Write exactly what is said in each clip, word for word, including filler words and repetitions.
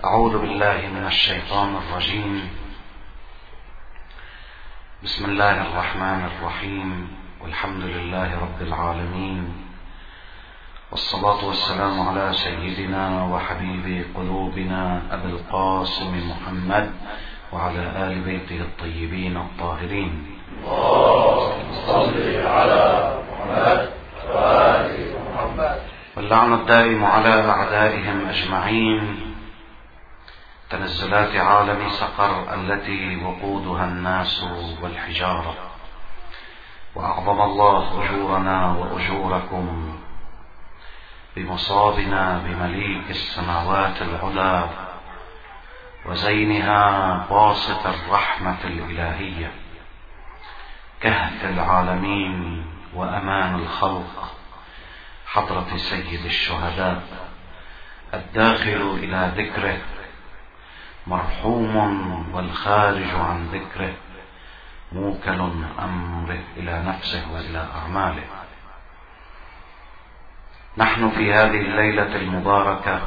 أعوذ بالله من الشيطان الرجيم. بسم الله الرحمن الرحيم، والحمد لله رب العالمين، والصلاة والسلام على سيدنا وحبيب قلوبنا أبي القاسم محمد وعلى آل بيته الطيبين الطاهرين. اللهم صل على محمد وآل محمد. واللعن الدائم على أعدائهم أجمعين. تنزلات عالم سقر التي وقودها الناس والحجارة. وأعظم الله أجورنا وأجوركم بمصابنا بمليك السماوات العلى وزينها باسط الرحمة الإلهية، كهف العالمين وأمان الخلق، حضرة سيد الشهداء الداخل إلى ذكره مرحوم، والخارج عن ذكره موكل أمره إلى نفسه وإلى أعماله. نحن في هذه الليلة المباركة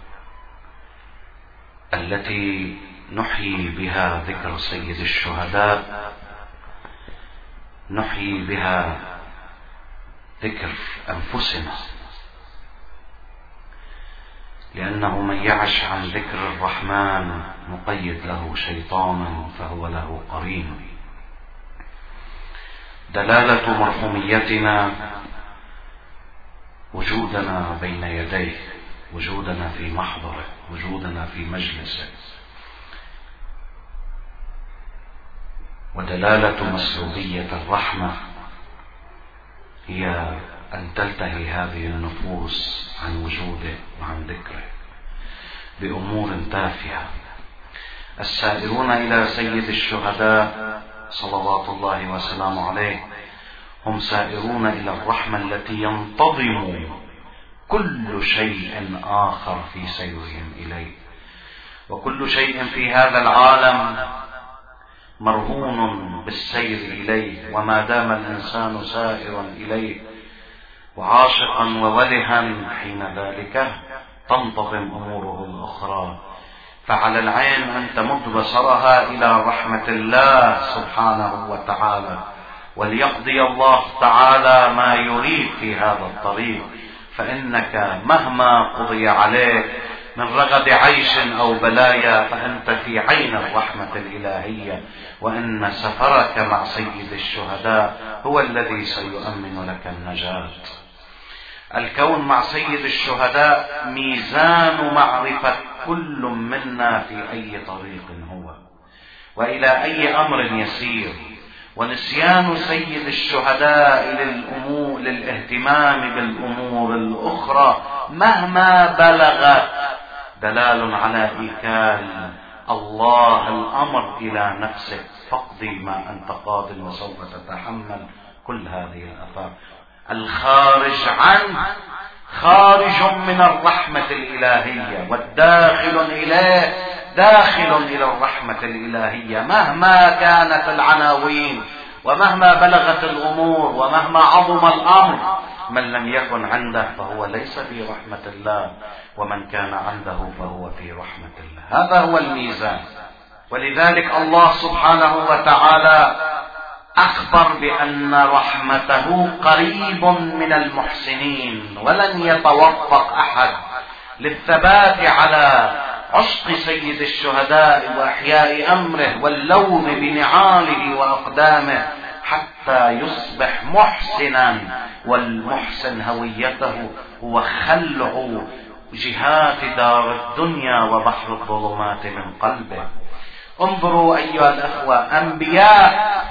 التي نحيي بها ذكر سيد الشهداء، نحيي بها ذكر أنفسنا، لأنه من يعش عن ذكر الرحمن نقيد له شيطانا فهو له قرين. دلالة مرحوميتنا وجودنا بين يديه، وجودنا في محضره، وجودنا في مجلسه. ودلالة مسلوبية الرحمة هي أن تلتهي هذه النفوس عن وجوده وعن ذكره بأمور تافهة. السائرون إلى سيد الشهداء صلوات الله وسلامه عليه هم سائرون إلى الرحمة التي ينتظم كل شيء آخر في سيرهم إليه، وكل شيء في هذا العالم مرهون بالسير إليه. وما دام الإنسان سائرا إليه وعاشقا وولها، حين ذلك تنتظم أموره الأخرى. فعلى العين أن تمد بصرها إلى رحمة الله سبحانه وتعالى، وليقضي الله تعالى ما يريد في هذا الطريق. فإنك مهما قضي عليك من رغد عيش أو بلايا فأنت في عين الرحمة الإلهية، وإن سفرك مع سيد الشهداء هو الذي سيؤمن لك النجاة. الكون مع سيد الشهداء ميزان معرفة كل منا في أي طريق هو وإلى أي أمر يسير. ونسيان سيد الشهداء للأمور للاهتمام بالأمور الأخرى مهما بلغ دلال على إيكال الله الأمر إلى نفسك، فاقضي ما أنت قاض وسوف تتحمل كل هذه الآفات. الخارج عنه خارج من الرحمة الإلهية، والداخل إليه داخل إلى الرحمة الإلهية. مهما كانت العناوين ومهما بلغت الأمور ومهما عظم الأمر، من لم يكن عنده فهو ليس في رحمة الله، ومن كان عنده فهو في رحمة الله. هذا هو الميزان. ولذلك الله سبحانه وتعالى أخبر بأن رحمته قريب من المحسنين، ولن يتوفق أحد للثبات على عشق سيد الشهداء وإحياء أمره واللوم بنعاله وأقدامه حتى يصبح محسنا. والمحسن هويته هو خلع جهات دار الدنيا وبحر الظلمات من قلبه. انظروا أيها الأخوة، أنبياء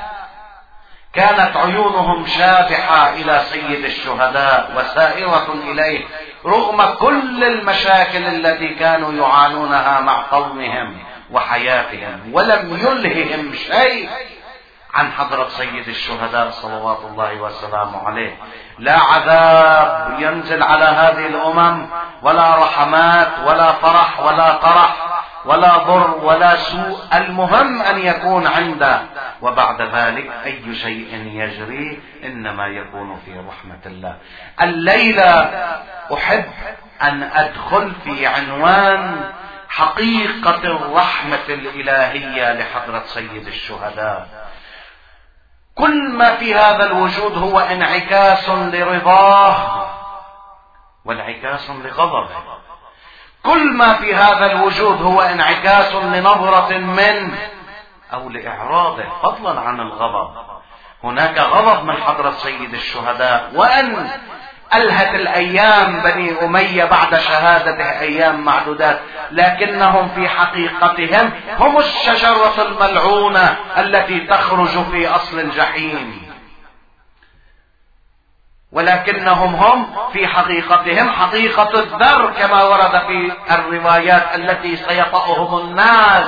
كانت عيونهم شابحة إلى سيد الشهداء وسائرة إليه رغم كل المشاكل التي كانوا يعانونها مع قومهم وحياتهم، ولم يلههم شيء عن حضرة سيد الشهداء صلوات الله وسلامه عليه. لا عذاب ينزل على هذه الأمم، ولا رحمات، ولا فرح، ولا طرح، ولا ضر، ولا سوء. المهم أن يكون عنده، وبعد ذلك أي شيء يجري إنما يكون في رحمة الله. الليلة أحب أن أدخل في عنوان حقيقة الرحمة الإلهية لحضرة سيد الشهداء. كل ما في هذا الوجود هو انعكاس لرضاه وانعكاس لغضبه. كل ما في هذا الوجود هو انعكاس لنظرة منه أو لإعراضه، فضلا عن الغضب. هناك غضب من حضرة سيد الشهداء، وأن ألهت الأيام بني أمية بعد شهادته أيام معدودات، لكنهم في حقيقتهم هم الشجرة الملعونة التي تخرج في أصل الجحيم. ولكنهم هم في حقيقتهم حقيقة الذر كما ورد في الروايات التي سيطأهم الناس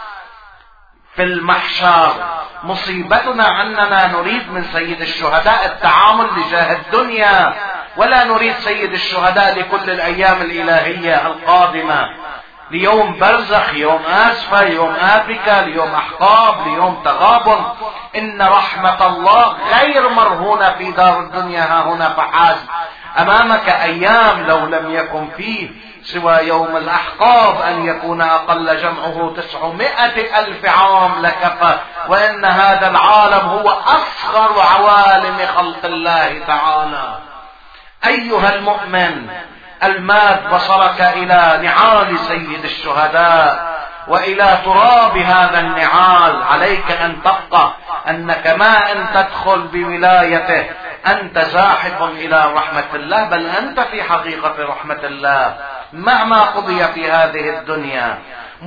في المحشر. مصيبتنا أننا نريد من سيد الشهداء التعامل لجاه الدنيا، ولا نريد سيد الشهداء لكل الأيام الإلهية القادمة، ليوم برزخ، يوم آسفة، يوم آفكة، ليوم أحقاب، ليوم تغابن. إن رحمة الله غير مرهونة في دار الدنيا ها هنا فحسب. أمامك أيام لو لم يكن فيه سوى يوم الأحقاب أن يكون أقل جمعه تسعمائة ألف عام لكفى، وإن هذا العالم هو أصغر عوالم خلق الله تعالى. أيها المؤمن، الماد بصرك إلى نعال سيد الشهداء وإلى تراب هذا النعال. عليك أن تبقى أنك ما أن تدخل بولايته أنت زاحف إلى رحمة الله، بل أنت في حقيقة رحمة الله مهما قضي في هذه الدنيا.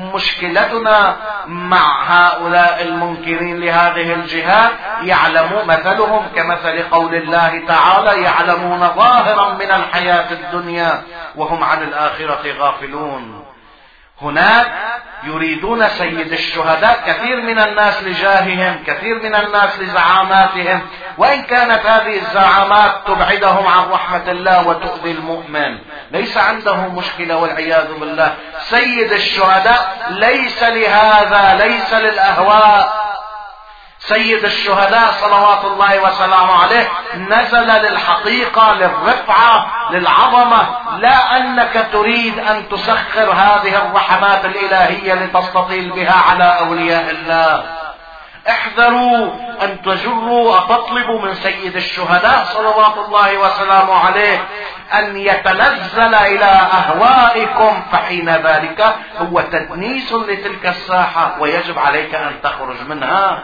مشكلتنا مع هؤلاء المنكرين لهذه الجهات، يعلموا مثلهم كمثل قول الله تعالى: يعلمون ظاهرا من الحياة الدنيا وهم عن الآخرة غافلون. هناك يريدون سيد الشهداء كثير من الناس لجاههم، كثير من الناس لزعاماتهم، وإن كانت هذه الزعامات تبعدهم عن رحمة الله وتؤذي المؤمن، ليس عنده مشكلة والعياذ بالله. سيد الشهداء ليس لهذا، ليس للأهواء. سيد الشهداء صلوات الله وسلامه عليه نزل للحقيقة، للرفعة، للعظمة، لا أنك تريد أن تسخر هذه الرحمات الإلهية لتستطيل بها على أولياء الله. احذروا أن تجروا أتطلبوا من سيد الشهداء صلوات الله وسلامه عليه أن يتنزل إلى أهوائكم، فحين ذلك هو تدنيس لتلك الساحة ويجب عليك أن تخرج منها.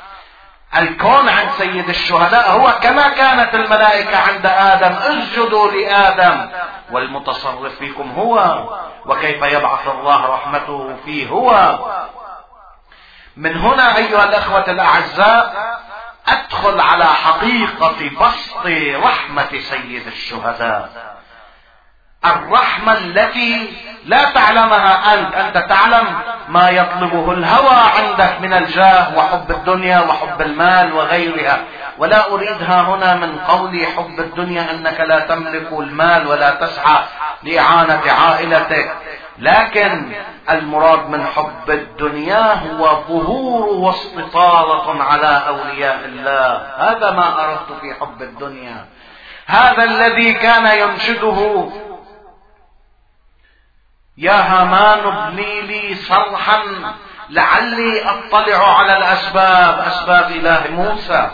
الكون عند سيد الشهداء هو كما كانت الملائكة عند آدم: اسجدوا لآدم، والمتصرف فيكم هو، وكيف يبعث الله رحمته فيه هو. من هنا أيها الأخوة الأعزاء أدخل على حقيقة بسط رحمة سيد الشهداء، الرحمة التي لا تعلمها أنت. أنت تعلم ما يطلبه الهوى عندك من الجاه وحب الدنيا وحب المال وغيرها، ولا أريدها هنا من قولي حب الدنيا أنك لا تملك المال ولا تسعى لإعانة عائلتك، لكن المراد من حب الدنيا هو ظهور واستطالة على أولياء الله. هذا ما أردت في حب الدنيا، هذا الذي كان ينشده: يا هامان ابني لي صرحا لعلي أطلع على الأسباب، أسباب إله موسى.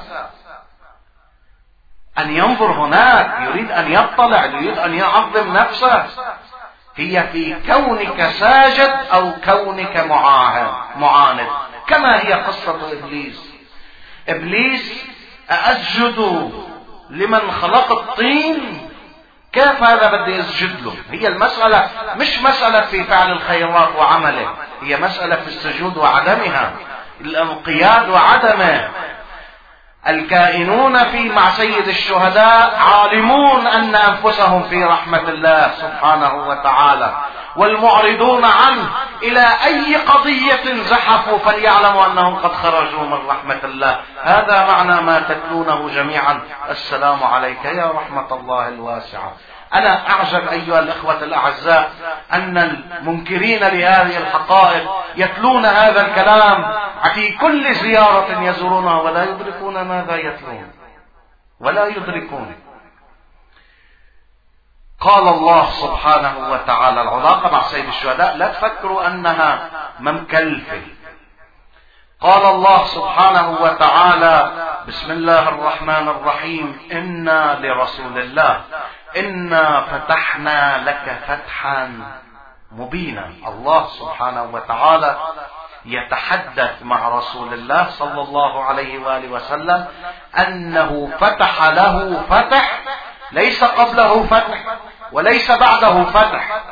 أن ينظر هناك، يريد أن يطلع، يريد أن يعظم نفسه. هي في كونك ساجد أو كونك معاهد معاند، كما هي قصة إبليس. إبليس: أسجد لمن خلق الطين؟ كيف هذا بدي أسجد له؟ هي المسألة مش مسألة في فعل الخيرات وعمله، هي مسألة في السجود وعدمها، الانقياد وعدمه. الكائنون في مع سيد الشهداء عالمون أن أنفسهم في رحمة الله سبحانه وتعالى، والمعرضون عنه إلى أي قضية زحفوا فليعلموا أنهم قد خرجوا من رحمة الله. هذا معنى ما تتلونه جميعا: السلام عليك يا رحمة الله الواسعة. أنا أعجب أيها الأخوة الأعزاء أن المنكرين لهذه الحقائق يتلون هذا الكلام في كل زيارة يزورونها ولا يدركون ماذا يتلون، ولا يدركون. قال الله سبحانه وتعالى، العلاقة مع سيد الشهداء لا تفكروا أنها ممكلفة. قال الله سبحانه وتعالى: بسم الله الرحمن الرحيم، إنا لرسول الله إنا فتحنا لك فتحا مبينا. الله سبحانه وتعالى يتحدث مع رسول الله صلى الله عليه وآله وسلم أنه فتح له فتح، ليس قبله فتح وليس بعده فتح،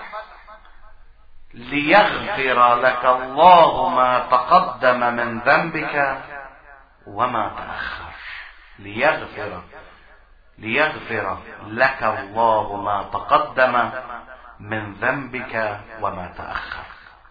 ليغفر لك الله ما تقدم من ذنبك وما تأخر. ليغفر ليغفر لك الله ما تقدم من ذنبك وما تأخر.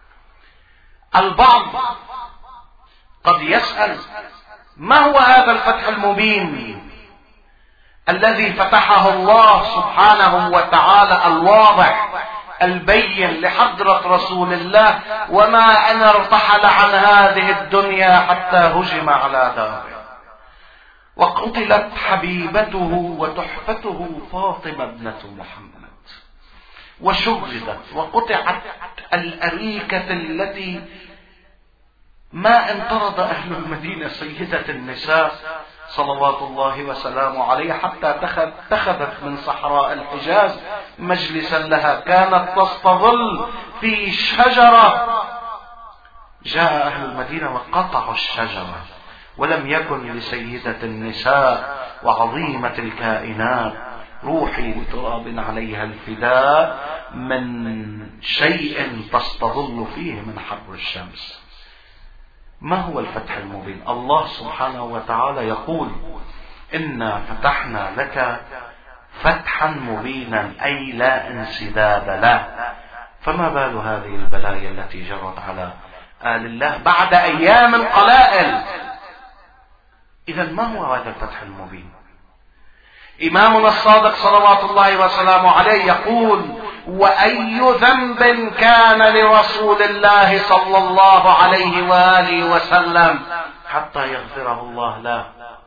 البعض قد يسأل: ما هو هذا الفتح المبين الذي فتحه الله سبحانه وتعالى الواضح البين لحضرة رسول الله، وما أن ارتحل عن هذه الدنيا حتى هجم على داره وقتلت حبيبته وتحفته فاطمة ابنة محمد، وشردت وقطعت الأريكة التي ما انطرد أهل المدينة سيدة النساء صلوات الله وسلامه عليه حتى اتخذت من صحراء الحجاز مجلسا لها كانت تستظل في شجرة. جاء أهل المدينة وقطعوا الشجرة، ولم يكن لسيدة النساء وعظيمة الكائنات روحي لتراب عليها الفداء من شيء تستظل فيه من حر الشمس. ما هو الفتح المبين؟ الله سبحانه وتعالى يقول: إنا فتحنا لك فتحا مبينا، أي لا انسداد له. فما بال هذه البلايا التي جرت على آل الله بعد أيام قلائل؟ إذا ما هو هذا الفتح المبين؟ إمامنا الصادق صلوات الله وسلامه عليه يقول: وأي ذنب كان لرسول الله صلى الله عليه وآله وسلم حتى يغفره الله له؟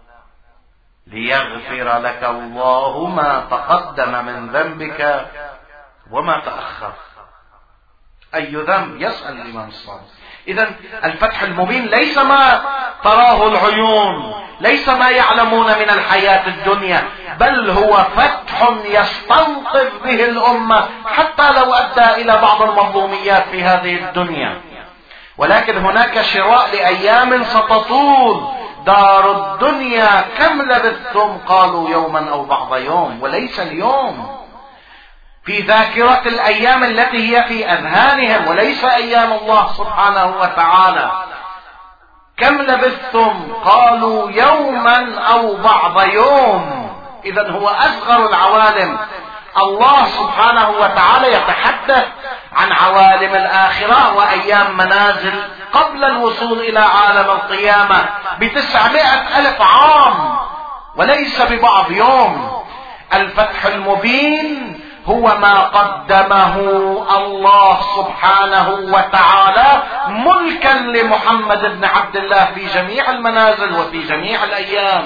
ليغفر لك الله ما تقدم من ذنبك وما تأخر. أي ذنب؟ يسأل الإمام الصادق. إذن الفتح المبين ليس ما تراه العيون، ليس ما يعلمون من الحياة الدنيا، بل هو فتح يستنقذ به الأمة حتى لو أدى إلى بعض المظلوميات في هذه الدنيا. ولكن هناك شراء لأيام ستطول. دار الدنيا كم لبثتم؟ قالوا يوما أو بعض يوم، وليس اليوم. في ذاكرة الأيام التي هي في أذهانهم، وليس أيام الله سبحانه وتعالى. كم لبثتم؟ قالوا يوما أو بعض يوم. إذن هو أصغر العوالم. الله سبحانه وتعالى يتحدث عن عوالم الآخرة وأيام منازل قبل الوصول إلى عالم القيامة بتسعمائة ألف عام، وليس ببعض يوم. الفتح المبين هو ما قدمه الله سبحانه وتعالى ملكا لمحمد بن عبد الله في جميع المنازل وفي جميع الأيام.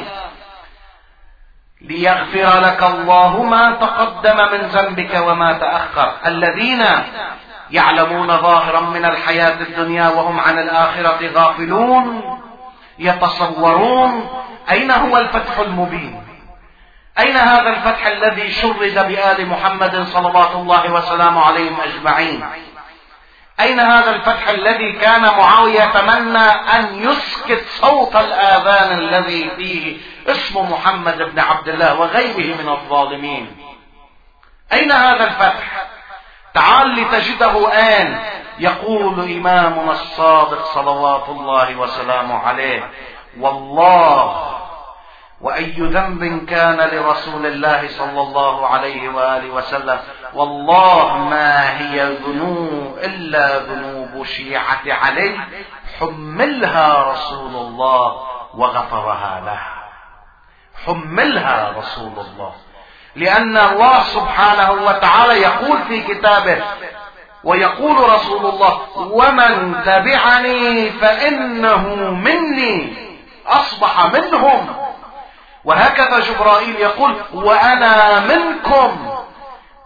ليغفر لك الله ما تقدم من ذنبك وما تأخر. الذين يعلمون ظاهرا من الحياة الدنيا وهم عن الآخرة غافلون يتصورون أين هو الفتح المبين؟ أين هذا الفتح الذي شرد بآل محمد صلوات الله وسلامه عليهم أجمعين؟ أين هذا الفتح الذي كان معاوية يتمنى أن يسكت صوت الآذان الذي فيه اسم محمد بن عبد الله وغيره من الظالمين؟ أين هذا الفتح؟ تعال لتجده آن. يقول إمامنا الصادق صلوات الله وسلامه عليه: والله وأي ذنب كان لرسول الله صلى الله عليه وآله وسلم والله ما هي ذنوب إلا ذنوب شيعة علي حملها رسول الله وغفرها له. حملها رسول الله، لأن الله سبحانه وتعالى يقول في كتابه ويقول رسول الله: ومن تبعني فإنه مني، أصبح منهم. وهكذا جبرائيل يقول: وأنا منكم.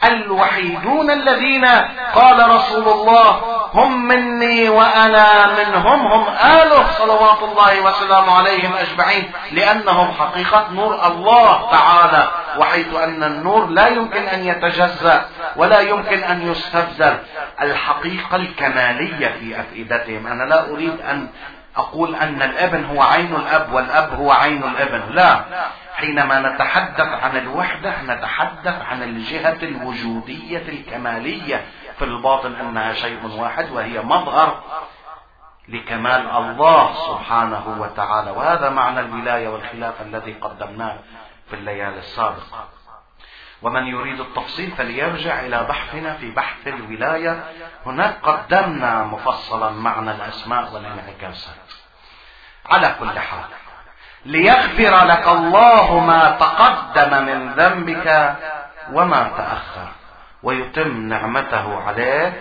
الوحيدون الذين قال رسول الله هم مني وأنا منهم، هم آله صلوات الله وسلامه عليهم أجمعين، لأنهم حقيقة نور الله تعالى، وحيث أن النور لا يمكن أن يتجزأ ولا يمكن أن يستبدل. الحقيقة الكمالية في أفئدتهم. أنا لا أريد أن أقول أن الابن هو عين الأب والأب هو عين الابن، لا. حينما نتحدث عن الوحدة نتحدث عن الجهة الوجودية الكمالية في الباطن، أنها شيء واحد وهي مظهر لكمال الله سبحانه وتعالى. وهذا معنى الولاية والخلافة الذي قدمناه في الليالي السابقة. ومن يريد التفصيل فليرجع إلى بحثنا في بحث الولاية، هناك قدمنا مفصلا معنى الأسماء والانعكاسات. على كل حال، ليغفر لك الله ما تقدم من ذنبك وما تأخر ويتم نعمته عليك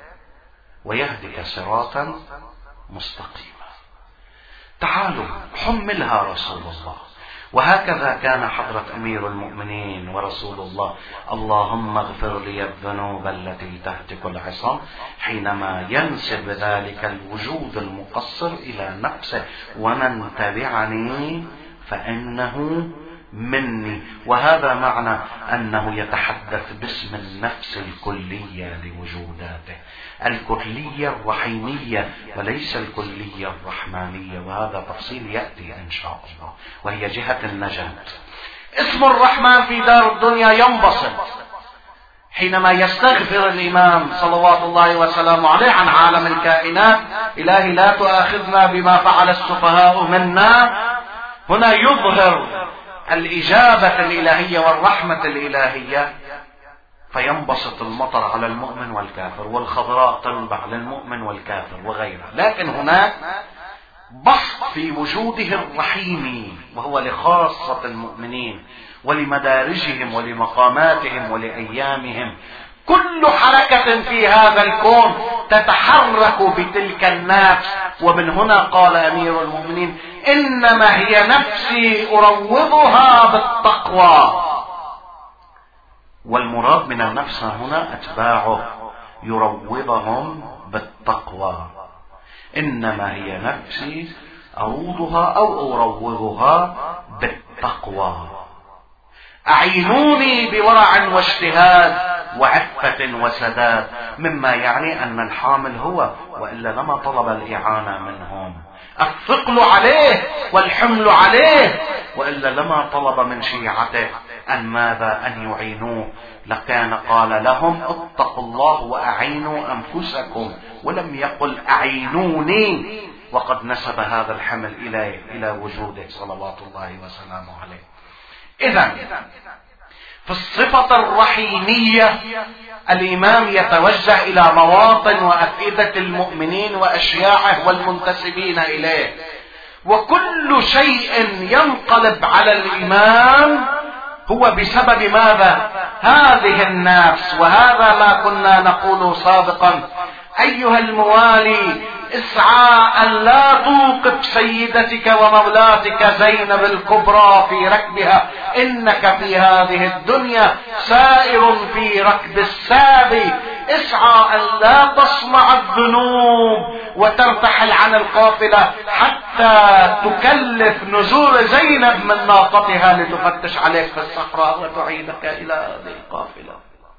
ويهدك صراطا مستقيما. تعالوا حملها رسول الله. وهكذا كان حضرة أمير المؤمنين ورسول الله: اللهم اغفر لي الذنوب التي تهتك العصام، حينما ينسب ذلك الوجود المقصر إلى نفسه: ومن تبعني فإنه مني. وهذا معنى أنه يتحدث باسم النفس الكلية لوجوداته، الكلية الرحيمية وليس الكلية الرحمانية، وهذا تفصيل يأتي إن شاء الله، وهي جهة النجاة. اسم الرحمن في دار الدنيا ينبسط حينما يستغفر الإمام صلوات الله وسلامه عليه عن عالم الكائنات: إلهي لا تؤاخذنا بما فعل السفهاء منا. هنا يظهر الإجابة الإلهية والرحمة الإلهية، فينبسط المطر على المؤمن والكافر، والخضراء تنبع للمؤمن والكافر وغيره. لكن هناك بسط في وجوده الرحيم، وهو لخاصة المؤمنين ولمدارجهم ولمقاماتهم ولأيامهم. كل حركة في هذا الكون تتحرك بتلك النفس. ومن هنا قال أمير المؤمنين: إنما هي نفسي أروضها بالتقوى. والمراد من النفس هنا أتباعه، يروضهم بالتقوى. إنما هي نفسي أروضها أو أروضها بالتقوى. أعينوني بورع واجتهاد وعفة وسداد، مما يعني أن الحامل هو، وإلا لما طلب الإعانة منهم. الثقل عليه والحمل عليه، وإلا لما طلب من شيعته أن ماذا؟ أن يعينوه. لكان قال لهم: اتقوا الله وأعينوا أنفسكم، ولم يقل أعينوني، وقد نسب هذا الحمل إليه إلى وجوده صلوات الله وسلامه عليه. إذن في الصفة الرحيمية الإمام يتوجه إلى مواطن وأفئدة المؤمنين وأشياعه والمنتسبين إليه، وكل شيء ينقلب على الإمام هو بسبب ماذا؟ هذه النفس. وهذا ما كنا نقول سابقا: أيها الموالي، اسعى أن لا توقف سيدتك ومولاتك زينب الكبرى في ركبها، إنك في هذه الدنيا سائر في ركب السابي. اسعى أن لا تصنع الذنوب وترتحل عن القافلة حتى تكلف نزول زينب من ناقتها لتفتش عليك في الصحراء وتعيدك إلى هذه القافلة.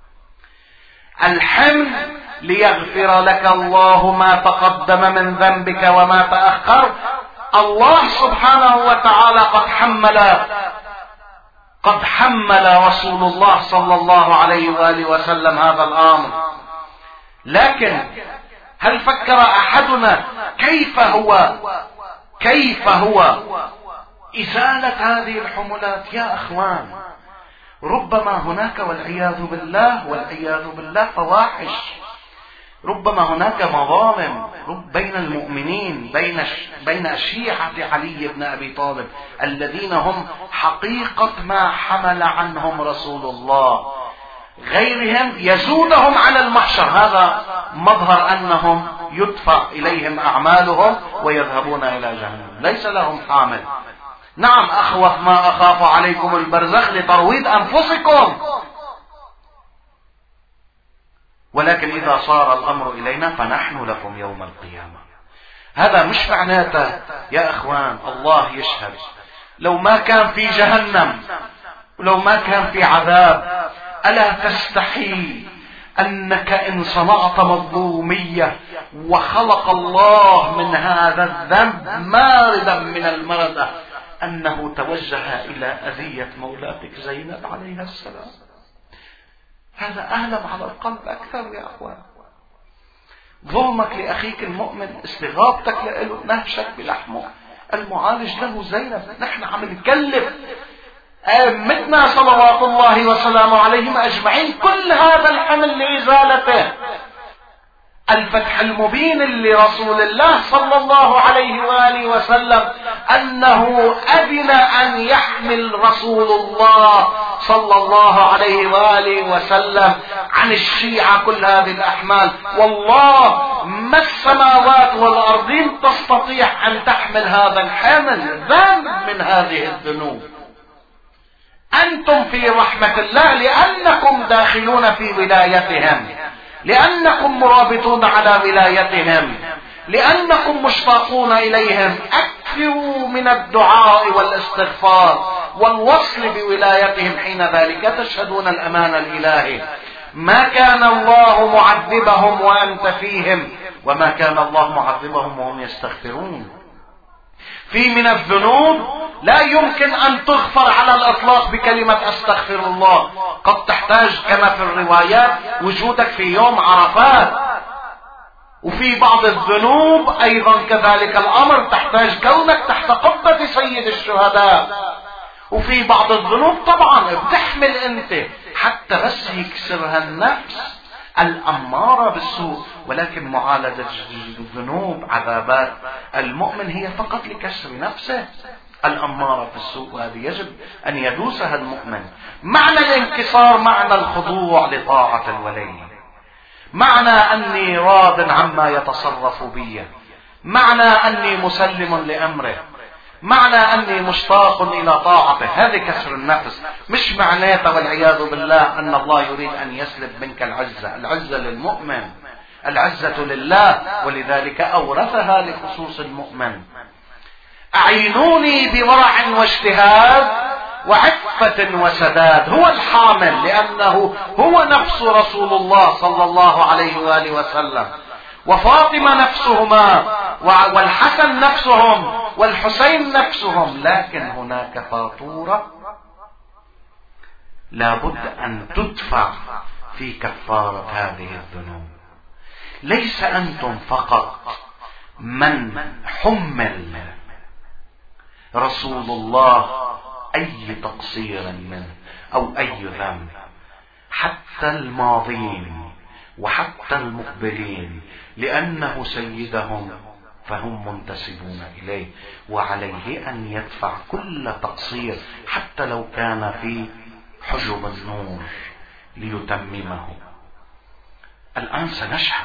الحمل ليغفر لك الله ما تقدم من ذنبك وما تأخر. الله سبحانه وتعالى قد حمل قد حمل رسول الله صلى الله عليه وآله وسلم هذا الأمر. لكن هل فكر أحدنا كيف هو كيف هو إزالة هذه الحملات؟ يا أخوان، ربما هناك والعياذ بالله والعياذ بالله فواحش، ربما هناك مظالم بين المؤمنين، بين بين شيعة علي بن أبي طالب الذين هم حقيقة ما حمل عنهم رسول الله، غيرهم يزودهم على المحشر. هذا مظهر أنهم يدفع إليهم أعمالهم ويذهبون إلى جهنم، ليس لهم حامل. نعم، أخوف ما أخاف عليكم البرزخ لترويض أنفسكم. ولكن إذا صار الأمر إلينا فنحن لكم يوم القيامة. هذا مش معناته يا أخوان الله يشهد لو ما كان في جهنم ولو ما كان في عذاب، ألا تستحي أنك إن صنعت مظلومية وخلق الله من هذا الذنب ماردا من المردة أنه توجه إلى أذية مولاتك زينب عليها السلام؟ هذا أهلم على القلب أكثر يا أخوان. ظلمك لأخيك المؤمن، استغاثتك له، نهشك بلحمه، المعالج له زينب. نحن عم نكلف أئمتنا صلوات الله وسلامه عليهم أجمعين كل هذا الحمل لإزالته. الفتح المبين لرسول الله صلى الله عليه وآله وسلم أنه أذن أن يحمل رسول الله صلى الله عليه وآله وسلم عن الشيعة كل هذه الأحمال. والله ما السماوات والأرضين تستطيع أن تحمل هذا الحمل، ذنب من هذه الذنوب. أنتم في رحمة الله لأنكم داخلون في ولايتهم، لأنكم مرابطون على ولايتهم، لأنكم مشتاقون إليهم. أكثروا من الدعاء والاستغفار والوصل بولايتهم، حين ذلك تشهدون الأمان الإلهي. ما كان الله معذبهم وأنت فيهم، وما كان الله معذبهم وهم يستغفرون. في من الذنوب لا يمكن أن تغفر على الإطلاق بكلمة أستغفر الله، قد تحتاج كما في الروايات وجودك في يوم عرفات. وفي بعض الذنوب أيضا كذلك الأمر، تحتاج كونك تحت قبة سيد الشهداء. وفي بعض الذنوب طبعا بتحمل أنت حتى بس يكسرها النفس الأمارة بالسوء، ولكن معالجة الذنوب عذابات المؤمن هي فقط لكسر نفسه الأمارة بالسوء، وهذه يجب أن يدوسها المؤمن. معنى الانكسار معنى الخضوع لطاعة الولي، معنى أني راض عما يتصرف بي، معنى أني مسلم لأمره، معنى أني مشتاق إلى طاعته. هذه كسر النفس، مش معناته والعياذ بالله أن الله يريد أن يسلب منك العزة. العزة للمؤمن، العزة لله، ولذلك أورثها لخصوص المؤمن. أعينوني بورع واجتهاد وعفة وسداد. هو الحامل لأنه هو نفس رسول الله صلى الله عليه وآله وسلم، وفاطمة نفسهما، والحسن نفسهم، والحسين نفسهم. لكن هناك فاتورة لابد أن تدفع في كفارة هذه الذنوب. ليس أنتم فقط من حمل رسول الله أي تقصير منه أو أي ذنب، حتى الماضين وحتى المقبلين، لأنه سيدهم فهم منتسبون إليه، وعليه أن يدفع كل تقصير حتى لو كان في حجب النور ليتممه. الآن سنشهد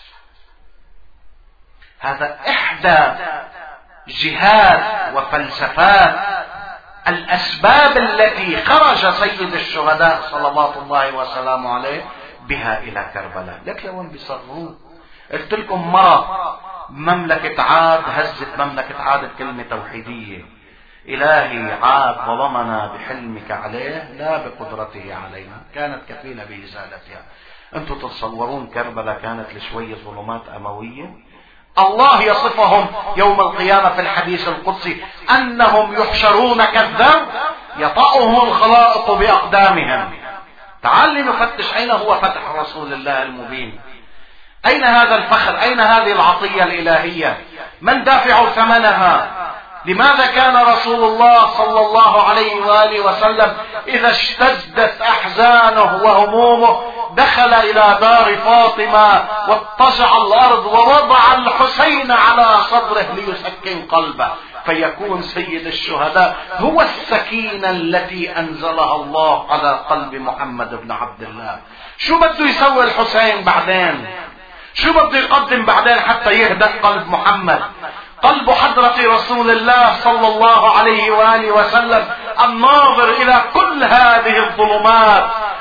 هذا إحدى جهات وفلسفات الأسباب التي خرج سيد الشهداء صلوات الله وسلامه عليه بها إلى كربلاء. لك لو بيصغروه. قلت لكم مرة مملكة عاد هزت مملكة عاد بكلمة توحيدية: إلهي عاد ظلمنا بحلمك عليه لا بقدرته علينا، كانت كفيلة بإزالتها. أنتم تتصورون كربلاء كانت لشوية ظلمات أموية؟ الله يصفهم يوم القيامة في الحديث القدسي أنهم يحشرون كالذر يطأهم الخلائق بأقدامهم. تعال لنفتش أين هو فتح رسول الله المبين، أين هذا الفخر، أين هذه العطية الإلهية، من دافع ثمنها؟ لماذا كان رسول الله صلى الله عليه وآله وسلم إذا اشتدت أحزانه وهمومه دخل إلى دار فاطمة واضطجع الأرض ووضع الحسين على صدره ليسكن قلبه، فيكون سيد الشهداء هو السكينة التي أنزلها الله على قلب محمد بن عبد الله. شو بده يسوي الحسين بعدين؟ شو بده يقدم بعدين حتى يهدأ قلب محمد؟ قلب حضرة رسول الله صلى الله عليه وآله وسلم الناظر إلى كل هذه الظلمات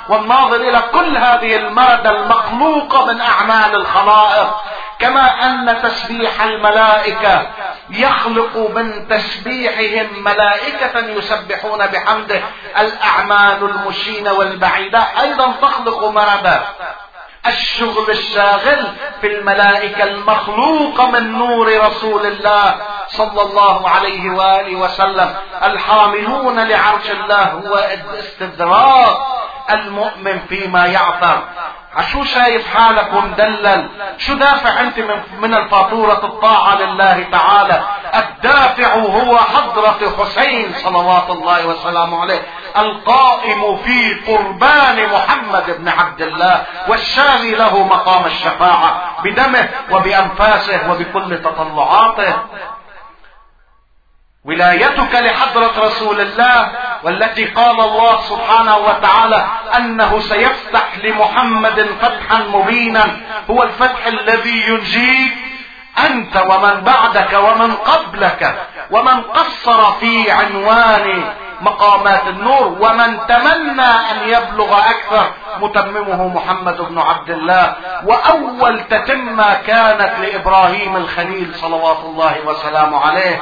والناظر إلى كل هذه المادة المخلوقة من أعمال الخلائق. كما أن تسبيح الملائكة يخلق من تسبيحهم ملائكة يسبحون بحمده الأعمال المشينة والبعيدة، أيضا تخلق مرضا. الشغل الشاغل في الملائكة المخلوقة من نور رسول الله صلى الله عليه وآله وسلم الحاملون لعرش الله هو استدراك المؤمن فيما يعثر. عشو شايف حالك ومدلل؟ شو دافع انت من الفاتورة الطاعة لله تعالى؟ الدافع هو حضرة حسين صلوات الله وسلامه عليه القائم في قربان محمد بن عبد الله والشامي له مقام الشفاعة بدمه وبأنفاسه وبكل تطلعاته. ولايتك لحضرة رسول الله والتي قال الله سبحانه وتعالى أنه سيفتح لمحمد فتحا مبينا، هو الفتح الذي ينجيك أنت ومن بعدك ومن قبلك ومن قصر في عنوان مقامات النور، ومن تمنى أن يبلغ أكثر متممه محمد بن عبد الله. وأول تتمة كانت لإبراهيم الخليل صلوات الله وسلامه عليه.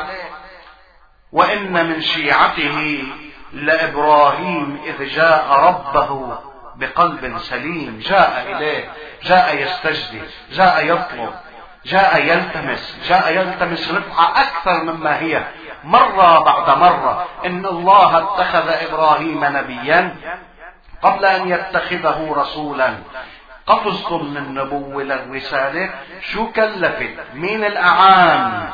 وإن من شيعته لإبراهيم إذ جاء ربه بقلب سليم، جاء إليه، جاء يستجدي، جاء يطلب، جاء يلتمس، جاء يلتمس رفعة أكثر مما هي مرة بعد مرة. إن الله اتخذ إبراهيم نبيا قبل أن يتخذه رسولا. قفزتم من النبوة للرسالة، شو كلفت؟ مين الأعان؟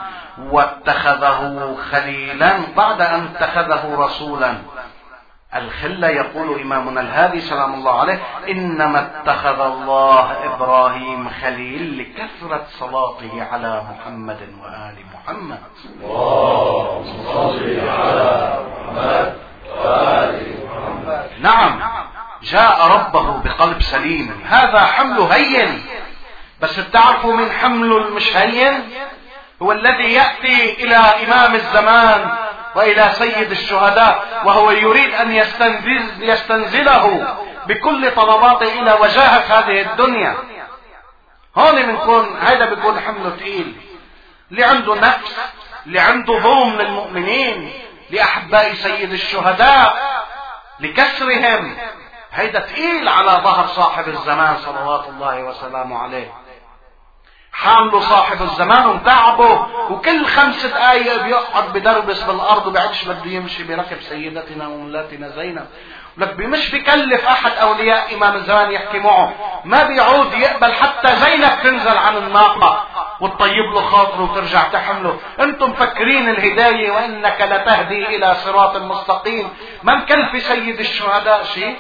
واتخذه خليلا بعد أن اتخذه رسولا. الخلة يقول إمامنا الهادي سلام الله عليه إنما اتخذ الله إبراهيم خليل لكثرة صلاته على محمد وآل محمد. اللهم صل على محمد وآل محمد. نعم، جاء ربه بقلب سليم. هذا حمله هين، بس بتعرفوا من حمله المش هين؟ هو الذي يأتي إلى إمام الزمان وإلى سيد الشهداء وهو يريد أن يستنزل يستنزله بكل طلباته إلى وجاهة هذه الدنيا. هون بنكون هذا بيكون حمله ثقيل. اللي عنده نفس، اللي عنده ظلم للمؤمنين، لأحباء سيد الشهداء، لكسرهم، هيدا ثقيل على ظهر صاحب الزمان صلوات الله وسلامه عليه. حامله صاحب الزمان ومتعبه، وكل خمس دقايق بيقعد بدربس بالارض وبعدش بده يمشي بركب سيدتنا ومولاتنا زينب. لك مش بيكلف احد اولياء امام الزمان يحكي معه، ما بيعود يقبل حتى زينب تنزل عن الناقه وتطيب له خاطره وترجع تحمله. انتم مفكرين الهدايه وانك لتهدي الى صراط مستقيم. ما مكلف سيد الشهداء شيء،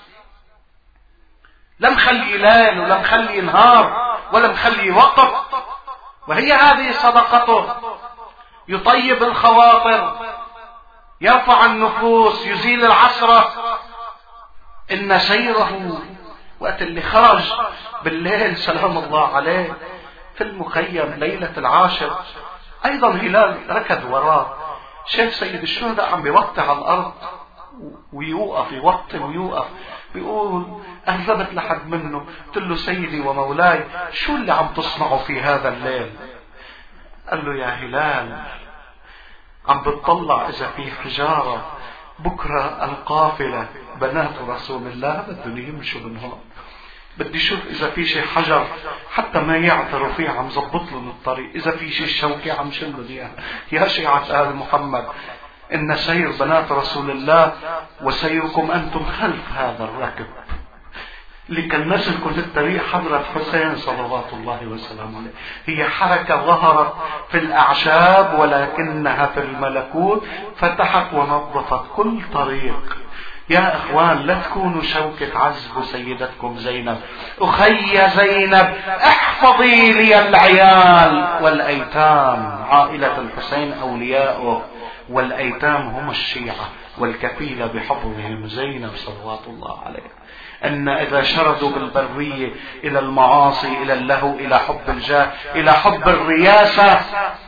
لم خلي ليل ولم خلي نهار ولم خلي وقت، وهي هذه صدقته. يطيب الخواطر، يرفع النفوس، يزيل العسرة. إن سيره وقت اللي خرج بالليل سلام الله عليه في المخيم ليلة العاشر، أيضا هلال ركض وراه، شاف سيد الشهداء عم بيوطي على الأرض ويوقف، يوطي ويوقف، بيقول أهربت لحد منه. قلت له سيدي ومولاي شو اللي عم تصنعوا في هذا الليل؟ قال له يا هلال عم بتطلع إذا في حجارة بكرة القافلة بنات رسول الله بدهم يمشوا من هون، بدي شوف إذا في شيء حجر حتى ما يعثروا فيه عم زبط لهم الطريق، إذا في شيء شوكي عم شلوا إياه. يا شيعة آل محمد، إن سير بنات رسول الله وسيركم أنتم خلف هذا الركب، لكنسلكم للطريق حضرة حسين صلوات الله وسلامه عليه. هي حركة ظهرت في الأعشاب ولكنها في الملكوت فتحت ونظفت كل طريق. يا اخوان لا تكونوا شوكة عزب سيدتكم زينب. اخي زينب احفظي لي العيال والايتام. عائلة الحسين اولياؤه والايتام هم الشيعة، والكفيلة بحفظهم زينب صلوات الله عليه. ان اذا شردوا بالبرية الى المعاصي، الى اللهو، الى حب الجاه، الى حب الرياسة،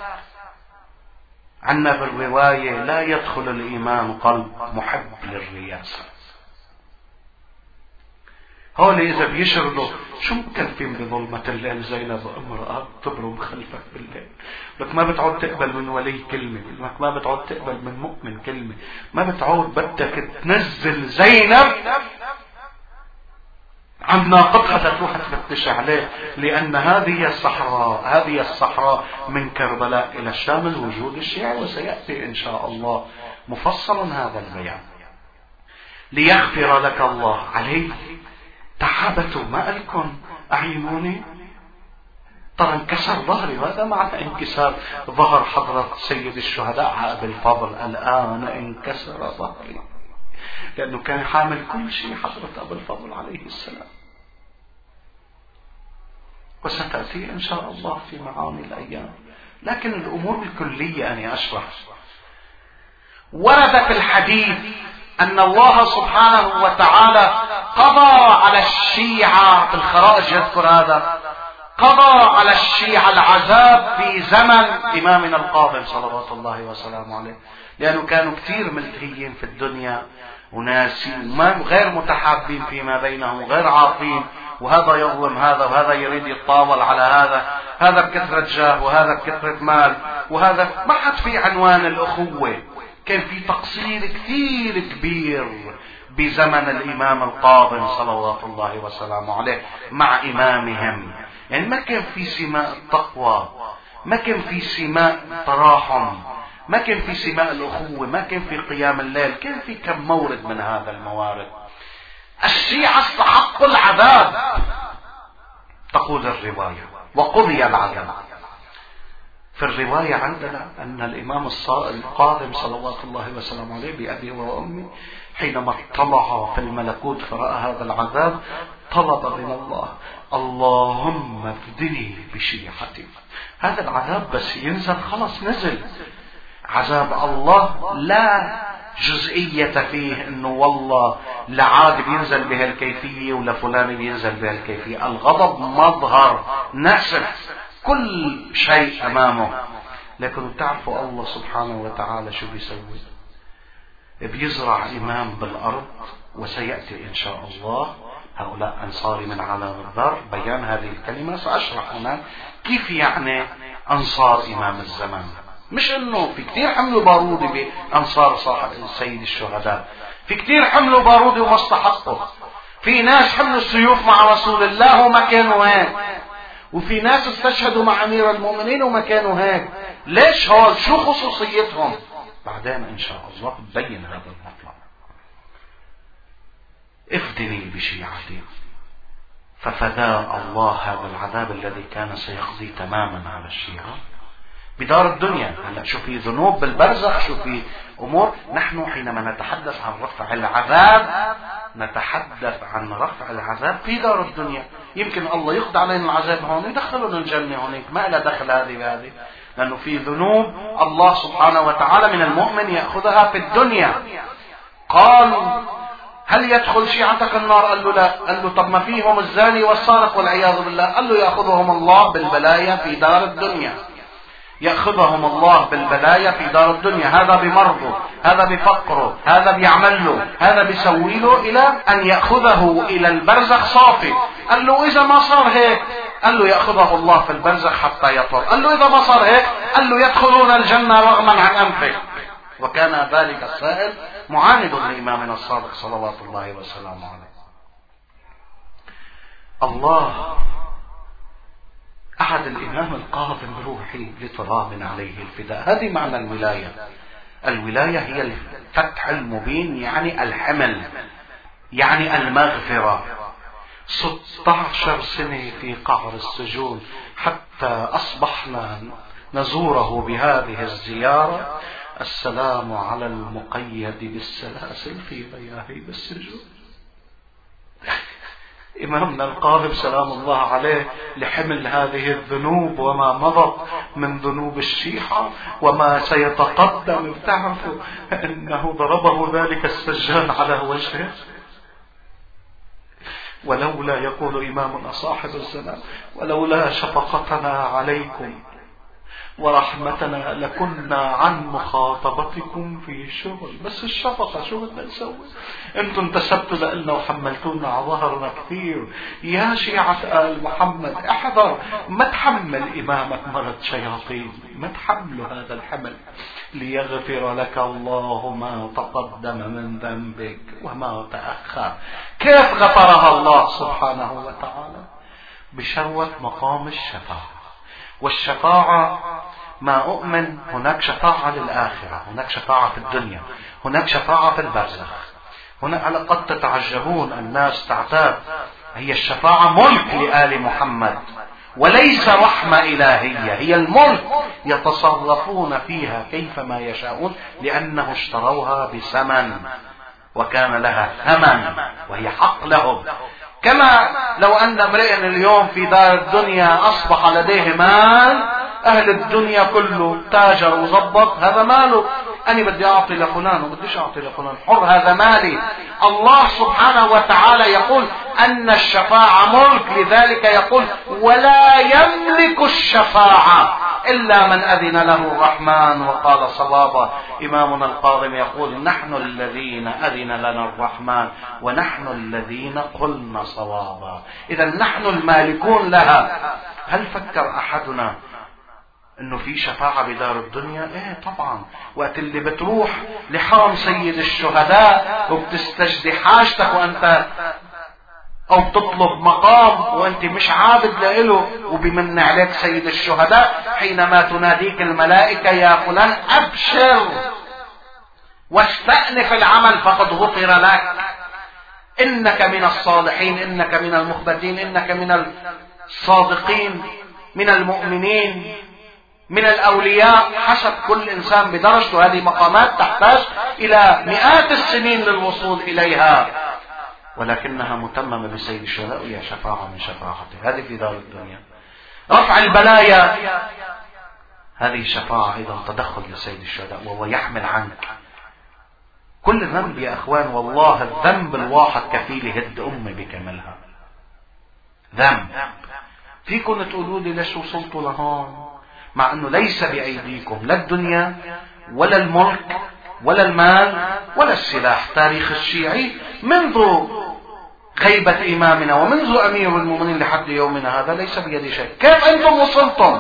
عنا بالرواية لا يدخل الإيمان قلب محب للرياسة. هول إذا بيشردوا شو مكلفين بظلمة الليل زينب امرأة تبرم خلفك بالليل، لك ما بتعود تقبل من ولي كلمة، لك ما بتعود تقبل من مؤمن كلمة، ما بتعود بدك تنزل زينب عند ناقتها تروح تفتش عليه، لأن هذه الصحراء هذه الصحراء من كربلاء إلى الشام الوجود الشيعي، وسيأتي إن شاء الله مفصلا هذا البيان. ليغفر لك الله عليه تعبتوا ما لكم أعينوني، ترى انكسر ظهري، وهذا معنى انكسار ظهر حضرة سيد الشهداء أبي الفضل، الآن انكسر ظهري، لأنه كان حامل كل شيء حضرة أبي الفضل عليه السلام. وستأتي إن شاء الله في معاني الأيام، لكن الأمور الكلية أني أشرح. ورد في الحديث أن الله سبحانه وتعالى قضى على الشيعة، في الخرائج يذكر هذا، قضى على الشيعة العذاب في زمن إمامنا القاضم صلوات الله وسلامه عليه، لأنه كانوا كثير ملتهيين في الدنيا وناسي غير متحابين فيما بينهم غير عارفين، وهذا يظلم هذا وهذا يريد يتطاول على هذا، هذا بكثرة جاه وهذا بكثرة مال، وهذا ما حد في عنوان الأخوة. كان في تقصير كثير كبير بزمن الإمام القاضم صلوات الله وسلامه عليه مع إمامهم، يعني ما كان في سماء التقوى، ما كان في سماء التراحم، ما كان في سماء الأخوة، ما كان في قيام الليل، كان في كم مورد من هذا الموارد. الشيعة استحقوا العذاب تقول الرواية، وقضي العذاب. في الرواية عندنا أن الإمام القاضم صلوات الله وسلامه عليه بأبي وأمي حينما اطلع في الملكوت فرأى هذا العذاب طلب من الله اللهم افدني بشيعتي. هذا العذاب بس ينزل خلاص نزل عذاب الله، لا جزئية فيه انه والله لعاد بينزل بهالكيفية ولا فلان بينزل بهالكيفية. الغضب مظهر نسف كل شيء امامه، لكن بتعرفوا الله سبحانه وتعالى شو بيسوي؟ بيزرع امام بالارض، وسيأتي ان شاء الله هؤلاء انصاري من على الدار بيان هذه الكلمة. سأشرح هنا كيف يعني انصار امام الزمان، مش انه في كتير حملوا بارودي بانصار صاحب سيد الشهداء، في كتير حملوا بارودي وما استحقوا، في ناس حملوا السيوف مع رسول الله وما كانوا هيك، وفي ناس استشهدوا مع امير المؤمنين وما كانوا هيك. ليش هول؟ شو خصوصيتهم؟ بعدين ان شاء الله ببين هذا المطلب. افدني بشيعتي، ففداء الله هذا العذاب الذي كان سيقضي تماما على الشيعة بدار الدنيا. هلا شو في ذنوب بالبرزخ، شو في امور. نحن حينما نتحدث عن رفع العذاب نتحدث عن رفع العذاب في دار الدنيا. يمكن الله يقضي علينا العذاب هون يدخلنا الجنة هونيك، ما له دخل هذه بهذه، لانه في ذنوب الله سبحانه وتعالى من المؤمن يأخذها في الدنيا. قال هل يدخل شيعتك النار؟ قال له لا. قال له طب ما فيهم الزاني والسارق والعياذ بالله؟ قال له يأخذهم الله بالبلايا في دار الدنيا، يأخذهم الله بالبلايا في دار الدنيا. هذا بمرضه، هذا بفقره، هذا بيعمل له، هذا بيسوي له، إلى أن يأخذه إلى البرزخ صافي. قال له إذا ما صار هيك، قال له يأخذه الله في البرزخ حتى يطهر. قال له إذا ما صار هيك، قال له يدخلون الجنة رغما عن أنفه. وكان ذلك السائل معاند لإمامنا الصادق صلوات الله وسلامه عليه. الله أحد الإمام القاضم روحي لتراب عليه الفداء. هذه معنى الولاية. الولاية هي الفتح المبين، يعني الحمل، يعني المغفرة. ستة عشر سنة في قعر السجون حتى أصبحنا نزوره بهذه الزيارة. السلام على المقيد بالسلاسل في غياهب السجون. إمامنا القاضم سلام الله عليه لحمل هذه الذنوب وما مضت من ذنوب الشيعة وما سيتقدم. بتعرفوا أنه ضربه ذلك السجان على وجهه، ولولا يقول إمامنا صاحب الزمان ولولا شفقتنا عليكم ورحمتنا لكنا عن مخاطبتكم في شغل. بس الشفقة شو بدنا نسوي؟ انتم انتسبتوا لنا وحملتونا على ظهرنا كثير. يا شيعة آل محمد احذر، ما تحمل امامك مرض شياطين، ما تحملوا هذا الحمل. ليغفر لك الله ما تقدم من ذنبك وما تأخر. كيف غفرها الله سبحانه وتعالى؟ بشروة مقام الشفاعة. والشفاعة ما أؤمن هناك شفاعة للآخرة، هناك شفاعة في الدنيا، هناك شفاعة في البرزخ. هنا على قد تتعجبون الناس تعتاد هي الشفاعة ملك لآل محمد وليس رحمة إلهية، هي الملك يتصرفون فيها كيفما يشاءون لأنه اشتروها بثمن وكان لها ثمن وهي حق لهم. كما لو أن امرئ اليوم في دار الدنيا أصبح لديه مال، أهل الدنيا كله تاجر وظبط، هذا ماله، أنا بدي أعطي لفلان وبديش أعطي لفلان، حر، هذا مالي. الله سبحانه وتعالى يقول أن الشفاعة ملك، لذلك يقول ولا يملك الشفاعة إلا من أذن له الرحمن وقال صوابا. إمامنا القاضي يقول نحن الذين أذن لنا الرحمن ونحن الذين قلنا صوابا. إذا نحن المالكون لها. هل فكر أحدنا انه في شفاعة بدار الدنيا؟ ايه طبعا. وقت اللي بتروح لحرم سيد الشهداء وبتستجدي حاجتك وانت او بتطلب مقام وانت مش عابد لإله وبمن عليك سيد الشهداء، حينما تناديك الملائكة يا فلان ابشر واستأنف العمل فقد غفر لك، انك من الصالحين، انك من المخبتين، انك من الصادقين، من المؤمنين، من الأولياء، حسب كل إنسان بدرجته. هذه مقامات تحتاج إلى مئات السنين للوصول إليها، ولكنها متممة بسيد الشهداء وهي شفاعة من شفاعته. هذه في دار الدنيا. رفع البلايا هذه شفاعة أيضا، تدخل لسيد الشهداء وهو يحمل عنك كل ذنب. يا أخوان والله الذنب الواحد كفيل يهد أمي بكملها. ذنب فيكم تقولوا لي ليش وصلتوا لهون، مع أنه ليس بأيديكم لا الدنيا ولا الملك ولا المال ولا السلاح. تاريخ الشيعي منذ غيبة إمامنا ومنذ أمير المؤمنين لحد يومنا هذا ليس بيد شيء. كيف أنتم وصلتم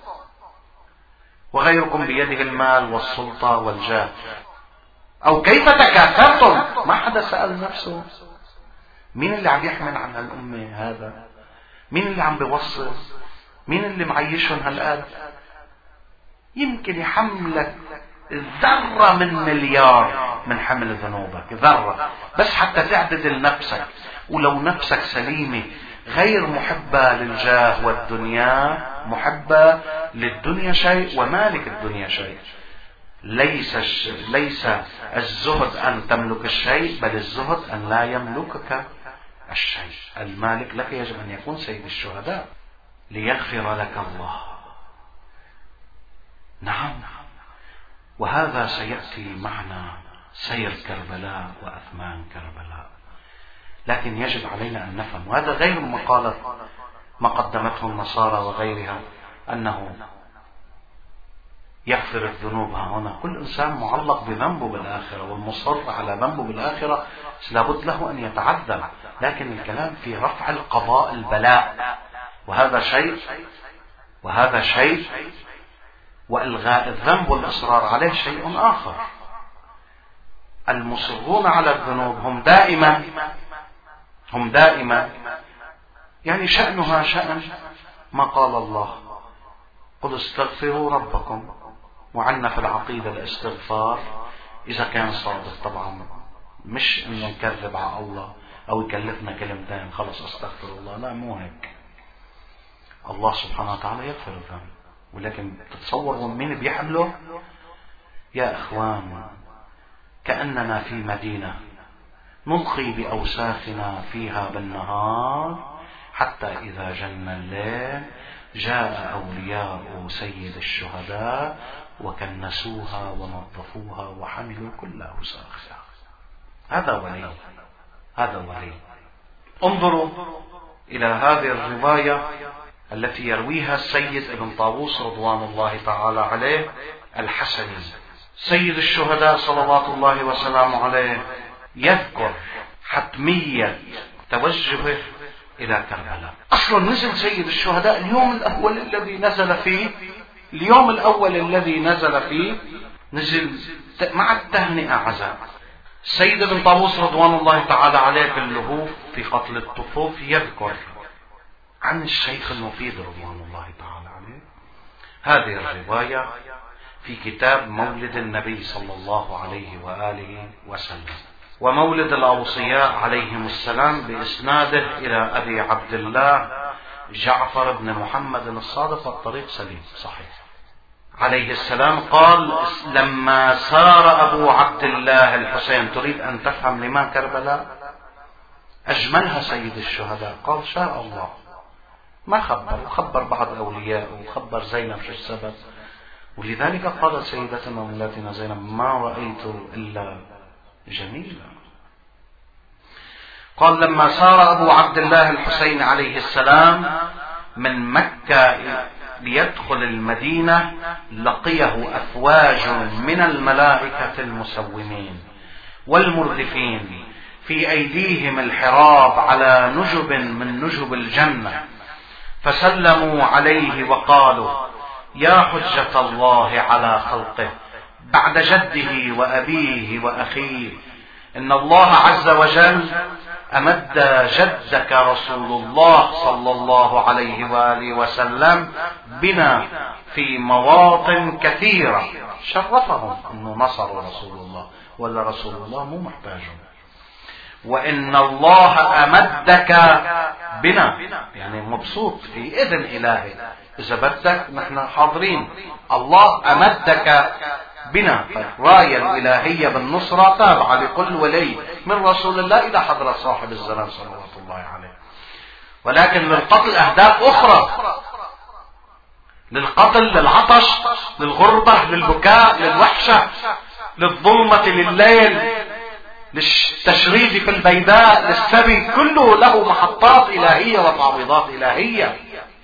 وغيركم بيده المال والسلطة والجاه؟ أو كيف تكاثرتم؟ ما حدا سأل نفسه مين اللي عم يحمل عن الأمة هذا؟ مين اللي عم بيوصل؟ مين اللي معيشهم هالقد؟ يمكن يحملك ذرة من مليار من حمل ذنوبك، ذرة بس حتى تعدل نفسك. ولو نفسك سليمة غير محبة للجاه والدنيا، محبة للدنيا شيء ومالك الدنيا شيء. ليس ليس الزهد أن تملك الشيء، بل الزهد أن لا يملكك الشيء. المالك لك يجب أن يكون سيد الشهداء. ليغفر لك الله. نعم، وهذا سيأتي معنا سير كربلاء وأثمان كربلاء. لكن يجب علينا أن نفهم، وهذا غير مقالة ما قدمته النصارى وغيرها أنه يغفر الذنوب. هنا كل إنسان معلق بذنبه بالآخرة والمصر على ذنبه بالآخرة لابد له أن يتعذب، لكن الكلام في رفع القضاء البلاء، وهذا شيء وهذا شيء، وإلغاء الذنب والإصرار عليه شيء آخر. المصرون على الذنوب هم دائما هم دائما يعني شأنها شأن ما قال الله قل استغفروا ربكم. وعنا في العقيدة الاستغفار إذا كان صادق طبعا، مش إنه نكذب على الله أو يكلفنا كلمتين خلص استغفر الله، لا مو هيك. الله سبحانه وتعالى يغفر الذنب، ولكن تتصوروا مين بيحمله؟ يا إخوان كأننا في مدينة نلقي بأوساخنا فيها بالنهار حتى إذا جن الليل جاء أولياء سيد الشهداء وكنسوها ونظفوها وحملوا كل أوساخها. هذا ولي، هذا ولي. انظروا إلى هذه الرواية التي يرويها السيد ابن طاووس رضوان الله تعالى عليه الحسني. سيد الشهداء صلوات الله وسلامه عليه يذكر حتمية توجهه إلى كربلاء. أصلا نزل سيد الشهداء اليوم الأول الذي نزل فيه اليوم الأول الذي نزل فيه نزل مع التهنئة عزاء. السيد ابن طاووس رضوان الله تعالى عليه في اللهوف في قتل الطفوف يذكر عن الشيخ المفيد رضوان الله تعالى عليه هذه الرواية في كتاب مولد النبي صلى الله عليه وآله وسلم، ومولد الأوصياء عليهم السلام بإسناده إلى أبي عبد الله جعفر بن محمد الصادق الطريق سليم صحيح عليه السلام قال: لما سار أبو عبد الله الحسين. تريد أن تفهم لما كربلاء؟ أجملها سيد الشهداء قال: شاء الله ما خبر، وخبر بعض أولياء، وخبر زينب شو السبب. ولذلك قالت سيدتنا ومولاتنا زينب: ما رأيت إلا جميلا. قال: لما سار أبو عبد الله الحسين عليه السلام من مكة ليدخل المدينة لقيه أفواج من الملائكة المسومين والمردفين في أيديهم الحراب على نجب من نجب الجنة، فسلموا عليه وقالوا: يا حجة الله على خلقه بعد جده وأبيه وأخيه، إن الله عز وجل أمد جدك رسول الله صلى الله عليه وآله وسلم بنا في مواطن كثيرة، شرفهم أنه نصروا رسول الله، ولا رسول الله مو محتاجهم. وإن الله أمدك بنا، يعني مبسوط في إذن إلهي، إذا بدك نحن حاضرين. الله أمدك بنا، فالراية الإلهية بالنصرة تابعة لكل ولي من رسول الله إلى حضرة صاحب الزمان صلوات الله عليه. ولكن للقتل أهداف أخرى، للقتل، للعطش، للغربة، للبكاء، للوحشة، للظلمة، لليل، للتشريد في البيداء، للسبي، كله له محطات إلهية وتعويضات إلهية.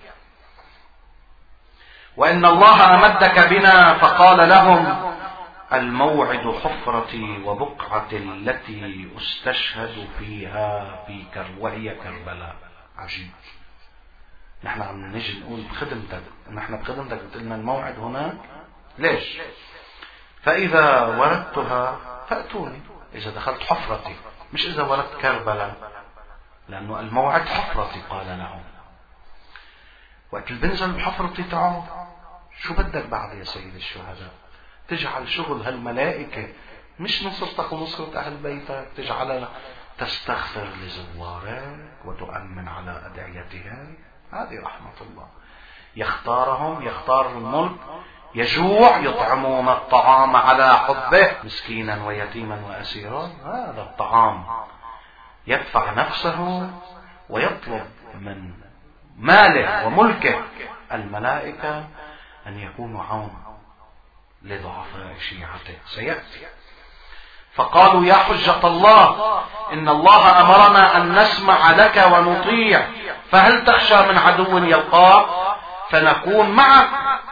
وإن الله أمدك بنا، فقال لهم: الموعد حفرتي وبقعتي التي استشهد فيها في كر وهي كربلاء. عجيب، نحن عم نجي نقول بخدمتك، نحن بخدمتك قلنا الموعد هناك، ليش؟ فإذا وردتها فأتوني، إذا دخلت حفرتي، مش إذا وردت كربلاء، لأنه الموعد حفرتي. قال لهم: وقت البنزل بحفرتي تعال، شو بدك بعد يا سيد الشهداء؟ تجعل شغل هالملائكة مش نصرتك ونصرة أهل بيتك، تجعلها تستغفر لزوارك وتؤمن على أدعيتهم. هذه رحمة الله. يختارهم، يختار الملك، يجوع يطعمون الطعام على حبه مسكينا ويتيما وأسيرا. هذا الطعام يدفع نفسه ويطلب من ماله وملكه الملائكة أن يكونوا عون لضعفاء شيعته. سيأتي. فقالوا: يا حجة الله، إن الله أمرنا أن نسمع لك ونطيع، فهل تخشى من عدو يلقاك فنكون معك؟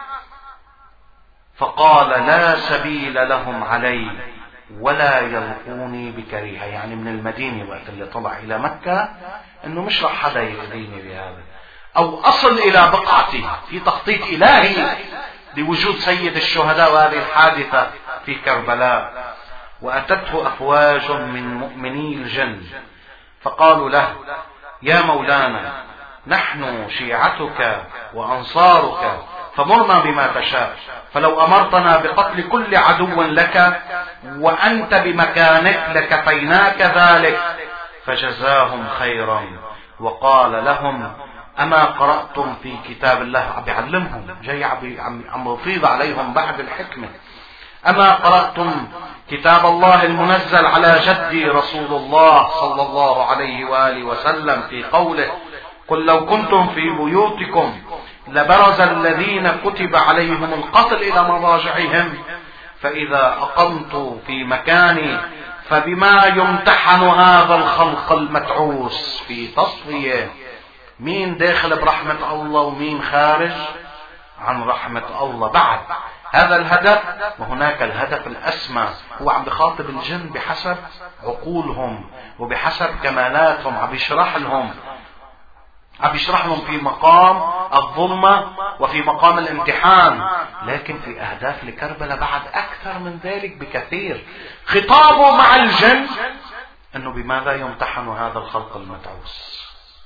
فقال: لا سبيل لهم علي ولا يلقوني بكريهة. يعني من المدينة وقت اللي طلع إلى مكة إنه مش رح حدا يؤذيني بهذا، أو أصل إلى بقعتي، في تخطيط إلهي لوجود سيد الشهداء وهذه الحادثة في كربلاء. وأتته أفواج من مؤمني الجن فقالوا له: يا مولانا، نحن شيعتك وأنصارك، فمرنا بما تشاء، فلو أمرتنا بقتل كل عدو لك وأنت بمكانك لكفيناك ذلك. فجزاهم خيرا وقال لهم: أما قرأتم في كتاب الله؟ عم بيعلمهم، جاي عم يفيض عليهم بعد الحكمة. أما قرأتم كتاب الله المنزل على جدي رسول الله صلى الله عليه وآله وسلم في قوله: قل لو كنتم في بيوتكم لبرز الذين كتب عليهم القتل إلى مضاجعهم، فإذا أقمت في مكاني فبما يمتحن هذا الخلق المتعوس في تصفية مين داخل برحمة الله ومين خارج عن رحمة الله. بعد هذا الهدف وهناك الهدف الأسمى، هو عم بخاطب الجن بحسب عقولهم وبحسب كمالاتهم، عم يشرح لهم عم يشرح لهم في مقام الظلمة وفي مقام الامتحان، لكن في أهداف لكربلاء بعد أكثر من ذلك بكثير. خطابه مع الجن أنه بماذا يمتحن هذا الخلق المتعوس،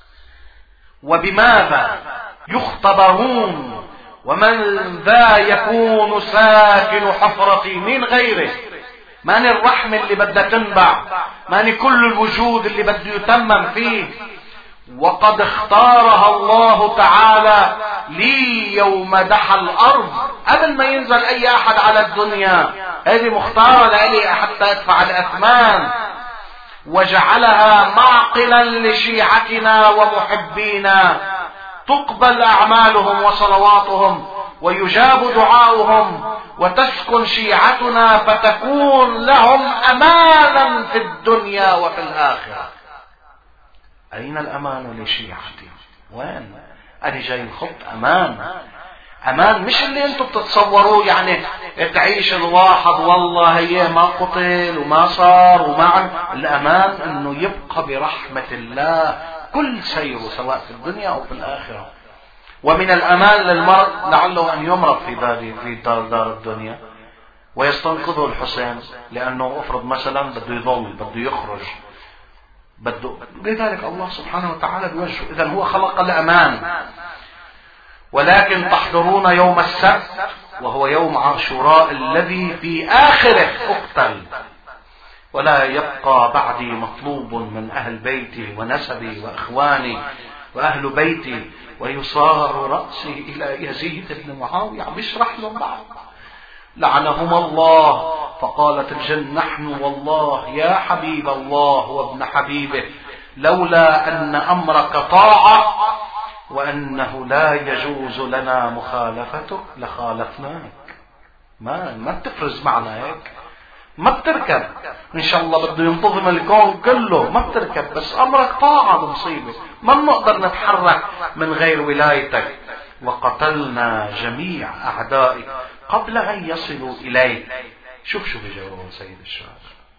وبماذا يختبرون، ومن ذا يكون ساكن حفرتي من غيره. ماني الرحمة اللي بدها تنبع، ماني كل الوجود اللي بده يتمم فيه. وقد اختارها الله تعالى لي يوم دحى الأرض، قبل ما ينزل أي أحد على الدنيا، هذه مختارة لي حتى أدفع الأثمان. وجعلها معقلا لشيعتنا ومحبينا، تقبل أعمالهم وصلواتهم ويجاب دعاؤهم، وتسكن شيعتنا فتكون لهم أمانا في الدنيا وفي الآخرة. أين الأمان لشيعتي؟ وين؟ أنا جاي خط أمان. أمان مش اللي أنتم بتتصوروه، يعني تعيش الواحد والله هي ما قتل وما صار وما عن. الأمان أنه يبقى برحمة الله كل سيره سواء في الدنيا أو في الآخرة. ومن الأمان للمرء لعله أن يمرض في دار في دار, دار الدنيا ويستنقذه الحسين، لأنه أفرض مثلا بده يضل بده يخرج بده، لذلك الله سبحانه وتعالى بيوجهه. إذن هو خلق الأمان. ولكن تحضرون يوم السبت وهو يوم عاشوراء الذي في آخره أقتل، ولا يبقى بعدي مطلوب من أهل بيتي ونسبي وإخواني وأهل بيتي، ويصار رأسي إلى يزيد بن معاوية. عم يشرح لهم بعض لعنهم الله. فقالت الجن نحن والله يا حبيب الله وابن حبيبه، لولا أن أمرك طاعة وأنه لا يجوز لنا مخالفتك لخالفناك. ما ما بتفرز معنا هيك، ما بتركب. إن شاء الله بده ينتظم الكون كله، ما بتركب، بس أمرك طاعة بمصيبة، ما بنقدر نتحرك من غير ولايتك. وقتلنا جميع أعدائك قبل أن يصلوا إليك. شوف شوف جواب سيد الشهداء.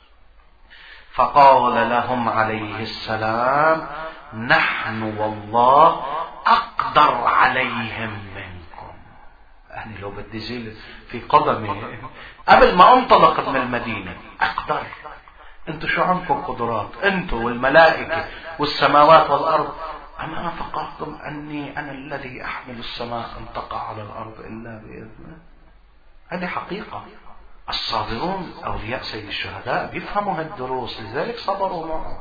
فقال لهم عليه السلام نحن والله أقدر عليهم منكم. يعني لو بدي زيل في قدمي قبل ما انطلق من المدينة أقدر. انتوا شو عندكم قدرات، انتوا والملائكة والسماوات والأرض. أما فكرتم أني أنا الذي أحمل السماء أن تقع على الأرض إلا بإذنه. هذه حقيقة. الصابرون أولياء سيد الشهداء بيفهموا هالدروس، لذلك صبروا معه.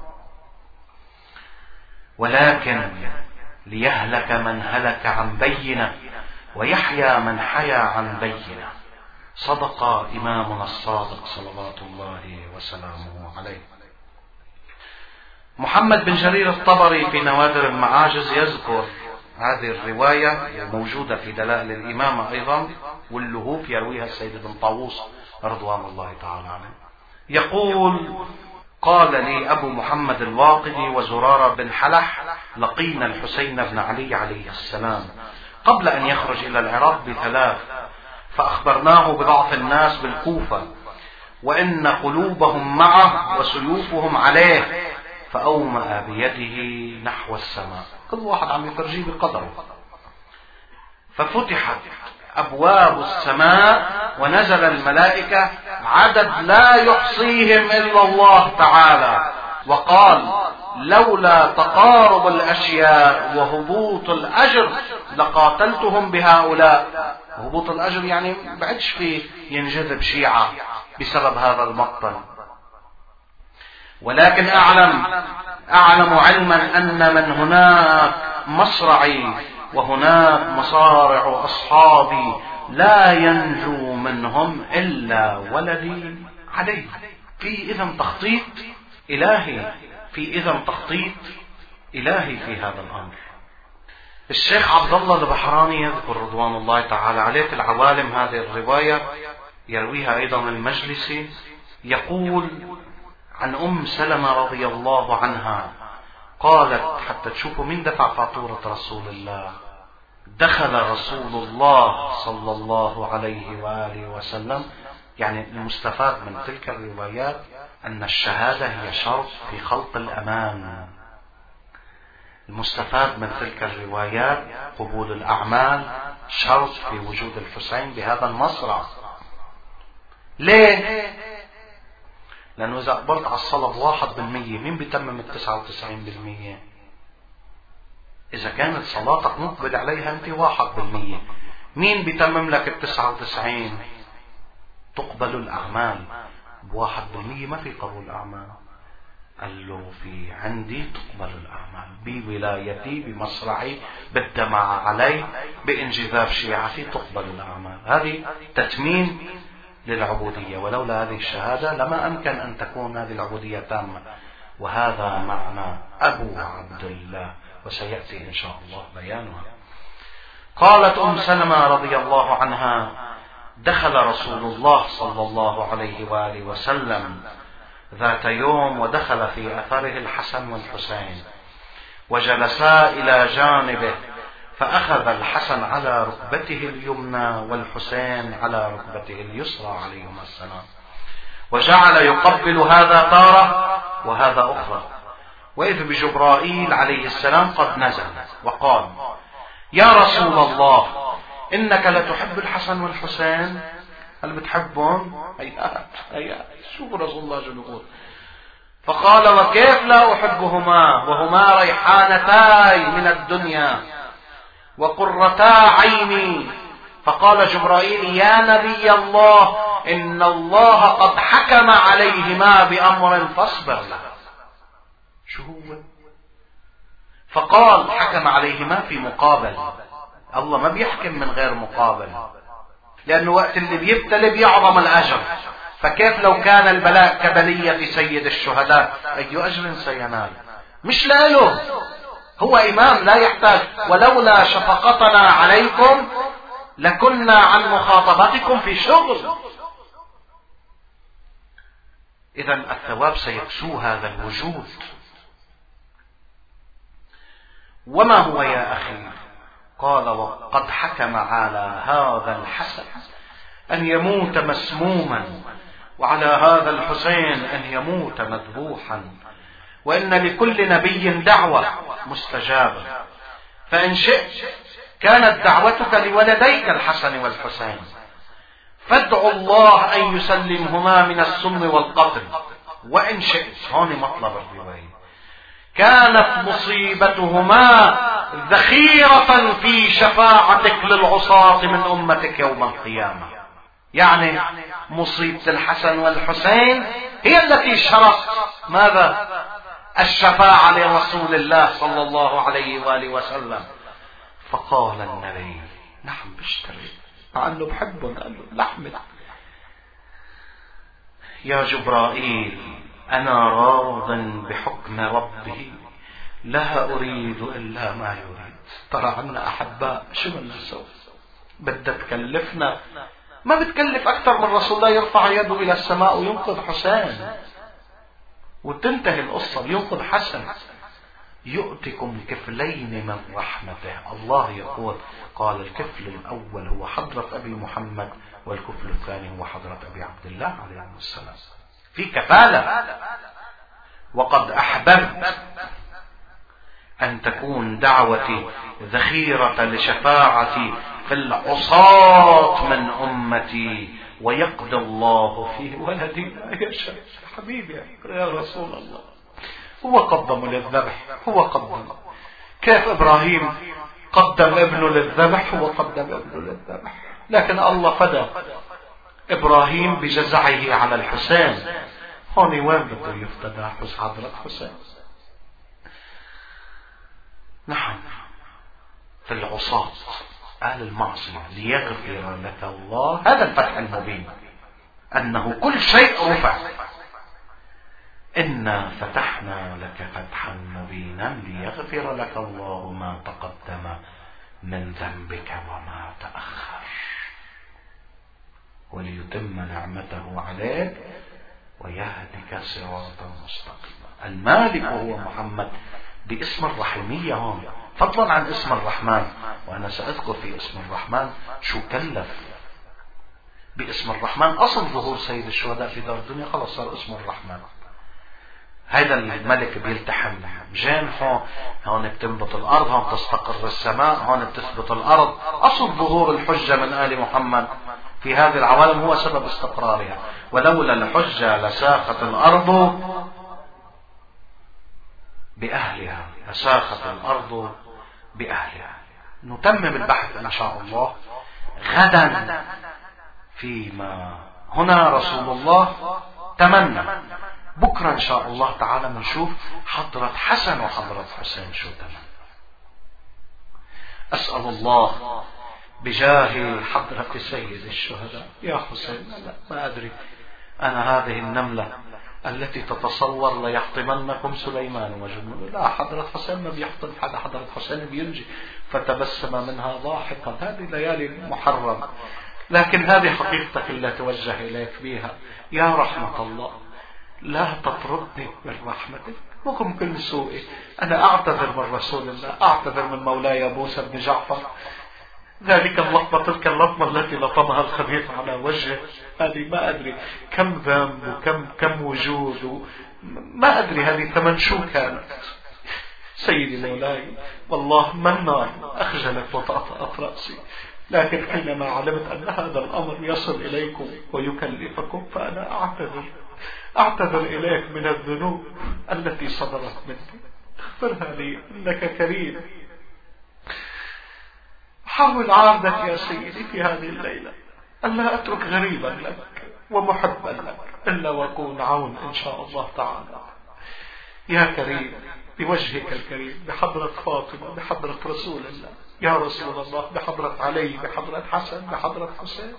ولكن ليهلك من هلك عن بينة ويحيى من حيا عن بينة. صدق إمامنا الصادق صلوات الله وسلامه عليه. محمد بن جرير الطبري في نوادر المعاجز يذكر هذه الرواية موجودة في دلائل الإمامة أيضا، واللهوف يرويها السيد بن طاووس رضوان الله تعالى عليه. يقول قال لي أبو محمد الواقدي وزرارة بن حلح لقينا الحسين بن علي عليه السلام قبل أن يخرج إلى العراق بثلاث، فأخبرناه بضعف الناس بالكوفة وإن قلوبهم معه وسيوفهم عليه، فأومأ بيده نحو السماء. كل واحد عم يفرجيه بقدره. ففتحت أبواب السماء ونزل الملائكة عدد لا يحصيهم إلا الله تعالى، وقال لولا تقارب الأشياء وهبوط الأجر لقاتلتهم بهؤلاء. هبوط الأجر يعني بعدش فيه ينجذب شيعة بسبب هذا المقتل. ولكن أعلم أعلم علما أن من هناك مصرعي وهناك مصارع أصحابي لا ينجو منهم إلا ولدي علي. في إذن تخطيط إلهي، في إذن تخطيط إلهي في هذا الأمر. الشيخ عبد الله البحراني يذكر رضوان الله تعالى عليه في العوالم هذه الرواية، يرويها أيضا المجلسي، يقول عن أم سلمة رضي الله عنها قالت حتى تشوفوا مين دفع فاتورة رسول الله. دخل رسول الله صلى الله عليه وآله وسلم. يعني المستفاد من تلك الروايات أن الشهادة هي شرط في خلق الأمان. المستفاد من تلك الروايات قبول الأعمال شرط في وجود الحسين بهذا المصرع. ليه؟ لأنه إذا قبلت على الصلب واحد بالمية مين بيتمم التسعة وتسعين بالمية؟ إذا كانت صلاتك مقبل عليها أنت واحد بالمية، مين بيتمم لك التسعة وتسعين؟ تقبل الأعمال بواحد بالمية. ما في قبول أعمال. قال له في عندي تقبل الأعمال بولايتي بمصرعي بالدمع علي بانجذاب شيعتي تقبل الأعمال. هذه تتميم للعبودية، ولولا هذه الشهادة لما أمكن أن تكون هذه العبودية تامة. وهذا معنى أبو عبد الله، وسيأتي إن شاء الله بيانها. قالت أم سلمة رضي الله عنها: دخل رسول الله صلى الله عليه وآله وسلم ذات يوم ودخل في أثره الحسن والحسين وجلسا إلى جانبه، فأخذ الحسن على ركبته اليمنى والحسين على ركبته اليسرى عليهما السلام، وجعل يقبل هذا تارة وهذا أخرى. وإذ بجبرائيل عليه السلام قد نزل وقال: يا رسول الله إنك لتحب الحسن والحسين. هل بتحبهم؟ هيئات هيئات. شوفوا رسول الله شو يقول. فقال: وكيف لا أحبهما وهما ريحانتاي من الدنيا وقرتا عيني. فقال جبرائيل: يا نبي الله إن الله قد حكم عليهما بأمر فاصبر له. شو هو؟ فقال: حكم عليهما في مقابل. الله ما بيحكم من غير مقابل، لأنه وقت اللي بيبتلي بيعظم الأجر. فكيف لو كان البلاء كبلية سيد الشهداء أي أجر سينال؟ مش له، هو إمام لا يحتاج. ولولا شفقتنا عليكم لكنا عن مخاطبتكم في شغل. إذن الثواب سيكسو هذا الوجود. وما هو يا أخي؟ قال: وقد حكم على هذا الحسن أن يموت مسموما، وعلى هذا الحسين أن يموت مذبوحا، وإن لكل نبي دعوة مستجابة، فإن شئت كانت دعوتك لولديك الحسن والحسين، فادعوا الله أن يسلمهما من السم والقتل، وإن شئت، هون مطلب الرواية، كانت مصيبتهما ذخيرة في شفاعتك للعصاة من أمتك يوم القيامة. يعني مصيبة الحسن والحسين هي التي شرط ماذا؟ الشفاعة لرسول الله صلى الله عليه وآله وسلم. فقال النبي: نعم بشتري، مع أنه بحبهم. قال له: لحمة. يا جبرائيل أنا راض بحكم ربه لا أريد إلا ما يريد. ترى عنا أحباء، شو بدنا نسوي؟ بدها تكلفنا؟ ما بتكلف أكثر من رسول الله يرفع يده إلى السماء وينقذ حسين وتنتهي القصة. ينقذ حسن. يؤتكم كفلين من رحمته. الله يقول: قال الكفل الأول هو حضرة أبي محمد، والكفل الثاني هو حضرة أبي عبد الله عليه السلام. في كفالة. وقد أحببت أن تكون دعوتي ذخيرة لشفاعتي في العصاة من أمتي، ويقضي الله في ولدي ما يشاء. حبيبي يا رسول الله، هو قدم للذبح، هو قدم. كيف إبراهيم قدم ابنه للذبح، هو قدم ابنه للذبح. لكن الله فدى إبراهيم بجزعه على الحسين. هون وين بده يفتدى حضرة حسين؟ نعم، في العصاة أهل المعصية ليغفر لك الله. هذا الفتح المبين أنه كل شيء رفع. إنا فتحنا لك فتحا مبينا ليغفر لك الله ما تقدم من ذنبك وما تأخر، وليتم نعمته عليك ويهدك صراطا مستقيما. المالك هو محمد باسم الرحيمية هون، فضلا عن اسم الرحمن. وأنا سأذكر في اسم الرحمن شو كلف. باسم الرحمن أصل ظهور سيد الشهداء في دار الدنيا خلص صار اسم الرحمن. هذا الملك بيلتحم جنحه، هون بتنبت الأرض، هون تستقر السماء، هون بتثبت الأرض. أصل ظهور الحجة من آل محمد في هذه العوالم هو سبب استقرارها. ولولا الحجة لساخت الأرض بأهلها، لساخت الأرض بأهلها. نتمم البحث إن شاء الله غدا فيما هنا رسول الله تمنى. بكرة إن شاء الله تعالى نشوف حضرة حسن وحضرة حسين شو تمنى. أسأل الله بجاه حضرة سيد الشهداء يا حسين، لا ما أدري أنا هذه النملة التي تتصور ليحطمنكم سليمان وجنوده، لا حضرة حسين ما بيحطم حدا، حضرة حسين بينجي. فتبسم منها ضاحكا. هذه ليالي محرمة، لكن هذه حقيقتك اللي توجه إليك بها يا رحمة الله. لا تطردني من رحمتك وكم كل سوء. أنا أعتذر من رسول الله، أعتذر من مولاي موسى بن جعفر. ذلك اللطمة، تلك اللطمة التي لطمها الخبيث على وجهه، هذه ما أدري كم ذنب وكم كم وجود، ما أدري هذه ثمن شو كانت. سيدي مولاي والله ما النار أخجلت وطأطأت رأسي، لكن حينما علمت أن هذا الأمر يصل إليكم ويكلفكم فأنا أعتذر أعتذر إليك من الذنوب التي صدرت مني. اغفرها لي إنك كريم. حاول عهدك يا سيدي في هذه الليلة ألا أترك غريبا لك ومحبا لك إلا وأكون عون إن شاء الله تعالى. يا كريم بوجهك الكريم، بحضرة فاطمة، بحضرة رسول الله يا رسول الله، بحضرة علي، بحضرة حسن، بحضرة حسين.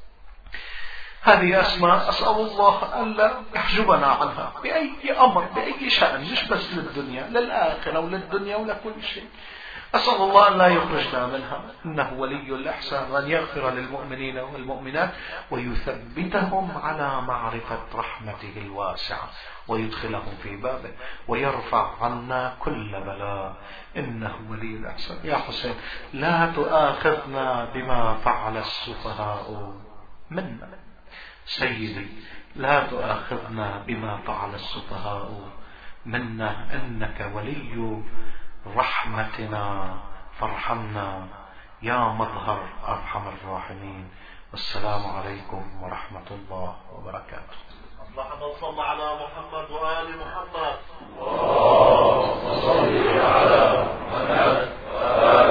هذه أسماء أسأل الله ألا يحجبنا عنها بأي أمر بأي شأن، مش بس للدنيا، للآخرة وللدنيا ولكل شيء. أسأل الله أن لا يخرجنا منها، إنه ولي الإحسان، وأن يغفر للمؤمنين والمؤمنات ويثبتهم على معرفة رحمته الواسعة ويدخلهم في بابه ويرفع عنا كل بلاء، إنه ولي الإحسان. يا حسين لا تؤاخذنا بما فعل السفهاء منا. سيدي لا تؤاخذنا بما فعل السفهاء منا، إنك ولي رحمتنا فارحمنا يا مظهر أرحم الراحمين. والسلام عليكم ورحمة الله وبركاته. اللهم صل على محمد وآل محمد. اللهم صل على محمد وآل